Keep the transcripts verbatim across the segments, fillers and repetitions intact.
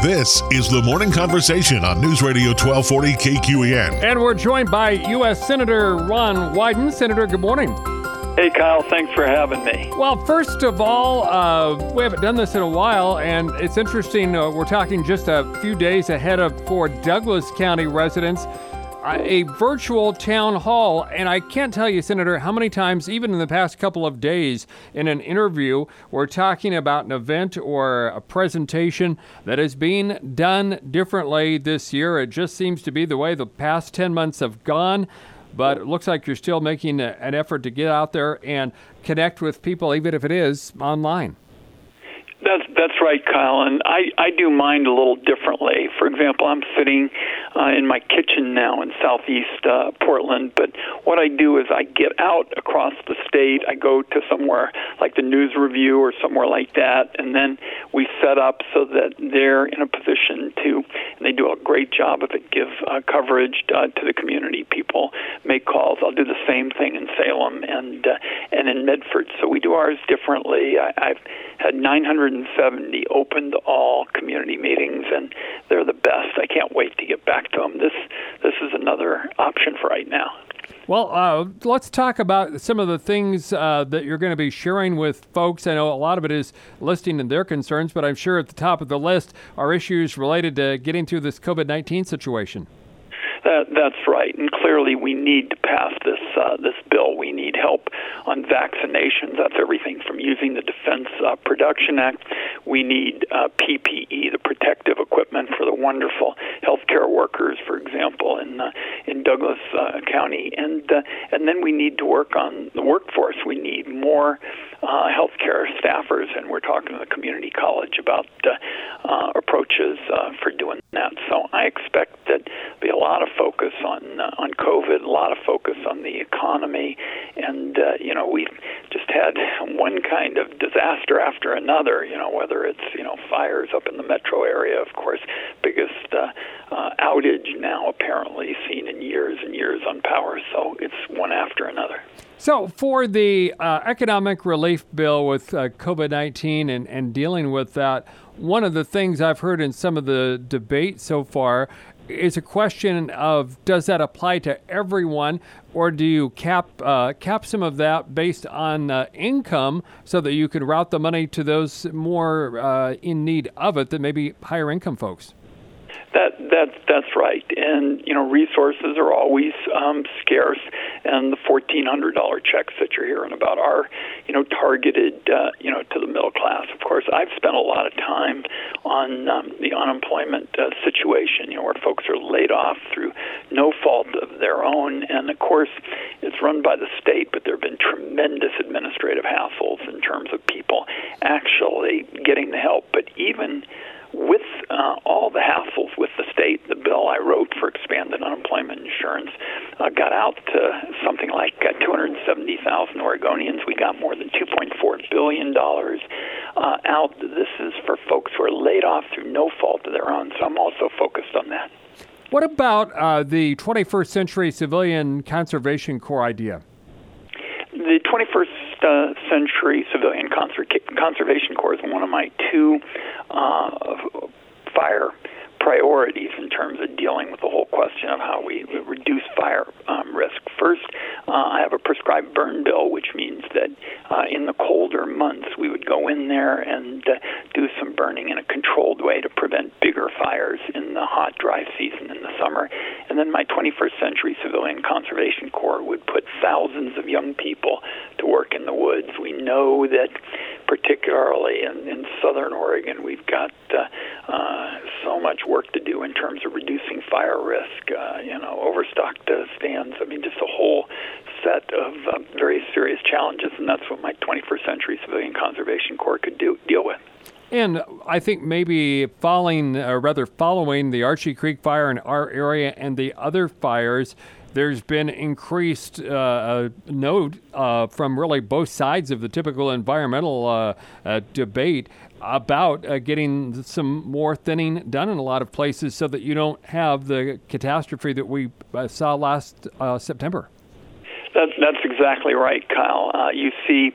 This is the Morning Conversation on News Radio twelve forty K Q E N. And we're joined by U S Senator Ron Wyden. Senator, good morning. Hey, Kyle, thanks for having me. Well, first of all, uh, we haven't done this in a while, and it's interesting. Uh, we're talking just a few days ahead of for Douglas County residents, uh, a virtual town hall. And I can't tell you, Senator, how many times, even in the past couple of days, in an interview, we're talking about an event or a presentation that is being done differently this year. It just seems to be the way the past ten months have gone. But it looks like you're still making a, an effort to get out there and connect with people, even if it is online. That's that's right, Kyle, and I, I do mine a little differently. For example, I'm sitting uh, in my kitchen now in southeast uh, Portland, but what I do is I get out across the state. I go to somewhere like the News Review or somewhere like that, and then we set up so that they're in a position to, and they do a great job of it, give uh, coverage uh, to the community. People make calls. I'll do the same thing in Salem and uh, and in Medford, so we do ours differently. I, I've had nine hundred seventy open to all community meetings, and they're the best. I can't wait to get back to them. This this is another option for right now. Well, uh, let's talk about some of the things uh, that you're going to be sharing with folks. I know a lot of it is listing in their concerns, but I'm sure at the top of the list are issues related to getting through this COVID nineteen situation. That, that's right, and clearly we need to pass this uh, this bill. We need help on vaccinations. That's everything from using the Defense uh, Production Act. We need uh, P P E, the protective equipment for the wonderful healthcare workers, for example, in uh, in Douglas uh, County, and uh, and then we need to work on the workforce. We need more uh, healthcare staffers, and we're talking to the community college about uh, uh, approaches uh, for doing that. So I expect that there'll be a lot of focus on uh, on COVID, a lot of focus on the economy, and uh, you know we've just had one kind of disaster after another. You know whether it's you know fires up in the metro area, of course, biggest uh, uh, outage now apparently seen in years and years on power. So it's one after another. So for the uh, economic relief bill with uh, COVID nineteen and, and dealing with that, one of the things I've heard in some of the debate so far is a question of, does that apply to everyone, or do you cap uh, cap some of that based on uh, income so that you can route the money to those more uh, in need of it than maybe higher income folks? That that that's right, and you know resources are always um, scarce, and the fourteen hundred dollar checks that you're hearing about are you know targeted uh, you know to the middle class. Of course, I've spent a lot of time on um, the unemployment uh, situation, you know where folks are laid off through no fault of their own, and of course it's run by the state, but there have been tremendous administrative hassles in terms of people actually getting the help, but even with uh, all the hassles with the state, the bill I wrote for expanded unemployment insurance uh, got out to something like uh, two hundred seventy thousand Oregonians. We got more than two point four billion dollars uh, out. This is for folks who are laid off through no fault of their own, so I'm also focused on that. What about uh, the twenty-first Century Civilian Conservation Corps idea? The twenty-first uh, Century Civilian Conser- Conservation Corps is one of my two uh, fire priorities in terms of dealing with the whole question of how we reduce fire um, risk. First, uh, I have a prescribed burn bill, which means that uh, in the colder months we would go in there and uh, do some burning in a controlled way to prevent bigger fires in the hot, dry season in the summer. And then my twenty-first Century Civilian Conservation Corps would put thousands of young people to work in the woods. We know that particularly in, in southern Oregon, we've got uh, uh, so much work to do in terms of reducing fire risk, uh, you know, overstocked uh, stands. I mean, just a whole set of uh, very serious challenges, and that's what my twenty-first Century Civilian Conservation Corps could do deal with. And I think maybe following, or rather following the Archie Creek fire in our area and the other fires, there's been increased uh, note uh, from really both sides of the typical environmental uh, uh, debate about uh, getting some more thinning done in a lot of places so that you don't have the catastrophe that we uh, saw last uh, September. That's, that's exactly right, Kyle. Uh, you see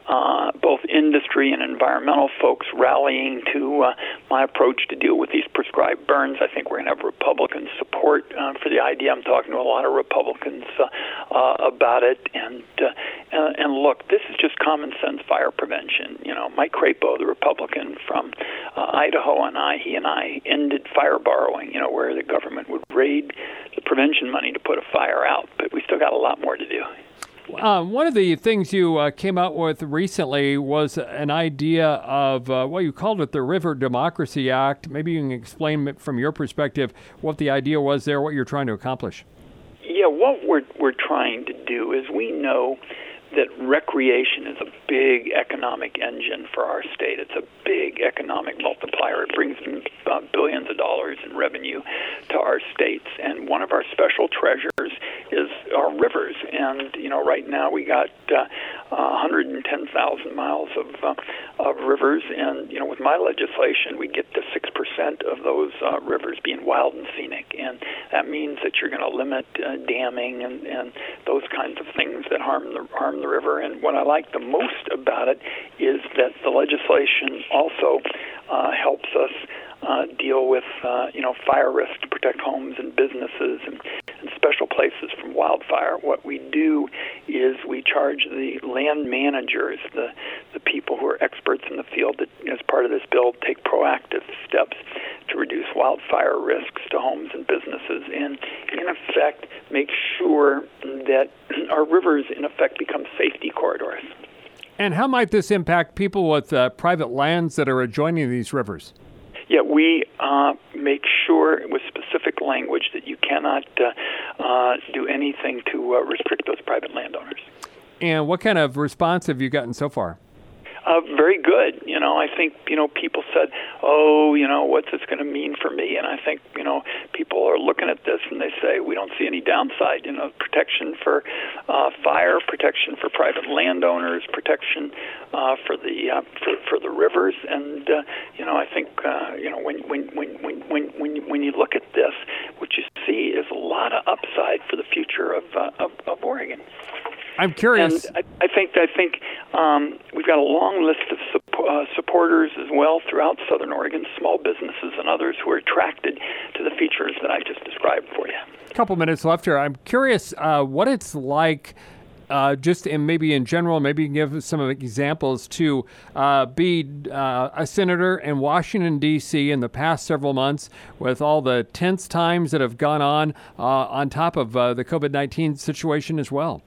uh, both industry and environmental folks rallying to uh, my approach to deal with these prescribed burns. I think we're going to have Republican support uh, for the idea. I'm talking to a lot of Republicans uh, uh, about it. And, uh, and and look, this is just common sense fire prevention. You know, Mike Crapo, the Republican from uh, Idaho, and I, he and I ended fire borrowing, you know, where the government would raid the prevention money to put a fire out. But we still got a lot more to do. Uh, one of the things you uh, came out with recently was an idea of, uh, well, you called it the River Democracy Act. Maybe you can explain from your perspective what the idea was there, what you're trying to accomplish. Yeah, what we're we're trying to do is we know that recreation is a big economic engine for our state. It's a big economic multiplier. It brings in uh, billions of dollars in revenue to our states. And one of our special treasures is our rivers. And, you know, right now we got uh, one hundred ten thousand miles of, uh, of rivers. And, you know, with my legislation, we get to six percent of those uh, rivers being wild and scenic. And that means that you're going to limit uh, damming and, and those kinds of things that harm the harm the river. And what I like the most about it is that the legislation also uh, helps us uh, deal with, uh, you know, fire risk to protect homes and businesses and, and special places from wildfire. What we do is we charge the land managers, the, the people who are experts in the field that, as part of this bill, take proactive steps to reduce wildfire risks to homes and businesses, and in effect make sure that our rivers in effect become safety corridors. And how might this impact people with uh, private lands that are adjoining these rivers? Yeah, we uh, make sure with specific language that you cannot uh, uh, do anything to uh, restrict those private landowners. And what kind of response have you gotten so far? Uh, very good. You know, I think, you know, people said, oh, you know, what's this going to mean for me? And I think, you know, people are looking at this and they say, we don't see any downside. You know, protection for uh, fire, protection for private landowners, protection uh, for the uh, for, for the rivers. And, uh, you know, I think, uh, you know, when, when, when, when, when, when, when you look at this, what you see is a lot of upside for the future of, uh, of, of Oregon. I'm curious. And I, I think I think um, we've got a long list of sup- uh, supporters as well throughout Southern Oregon, small businesses and others who are attracted to the features that I just described for you. A couple minutes left here. I'm curious uh, what it's like, uh, just in maybe in general, maybe you can give some examples, to uh, be uh, a senator in Washington, D C in the past several months with all the tense times that have gone on uh, on top of uh, the COVID nineteen situation as well.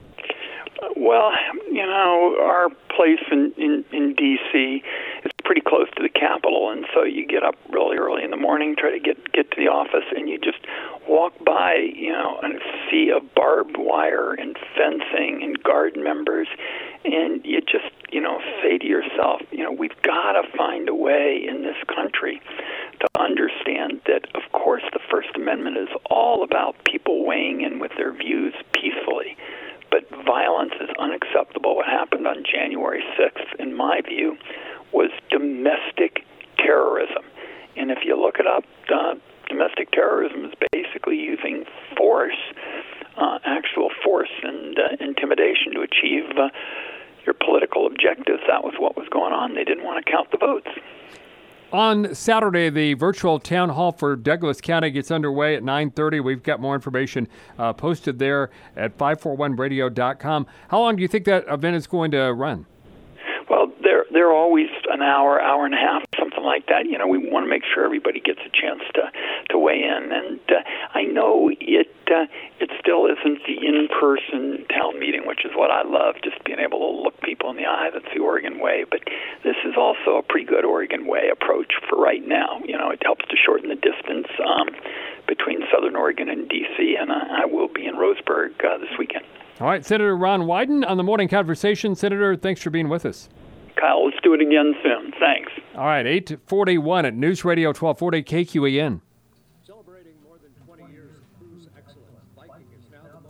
Well, you know, our place in, in, in D C is pretty close to the Capitol, and so you get up really early in the morning, try to get, get to the office, and you just walk by, you know, and see a barbed wire and fencing and guard members, and you just, you know, say to yourself, you know, we've got to find a way in this country to understand that, of course, the First Amendment is all about people weighing in with their views peacefully. But violence is unacceptable. What happened on January sixth, in my view, was domestic terrorism. And if you look it up, uh, domestic terrorism is basically using force, uh, actual force and uh, intimidation to achieve uh, your political objectives. That was what was going on. They didn't want to count the votes. On Saturday, the virtual town hall for Douglas County gets underway at nine thirty. We've got more information uh, posted there at five forty-one radio dot com. How long do you think that event is going to run? Well, they're, they're always an hour, hour and a half, something like that. You know, we want to make sure everybody gets a chance to, to weigh in. And uh, I know it uh, it still isn't the in-person town meeting, which is what I love, just being able to look people in the eye. That's the Oregon way. But this is also a pretty good Oregon way approach for right now. You know, it helps to shorten the distance um, between Southern Oregon and D C, and I, I will be in Roseburg uh, this weekend. All right, Senator Ron Wyden on the Morning Conversation. Senator, thanks for being with us. Kyle, let's do it again soon. Thanks. All right, eight forty-one at News Radio twelve forty K Q E N.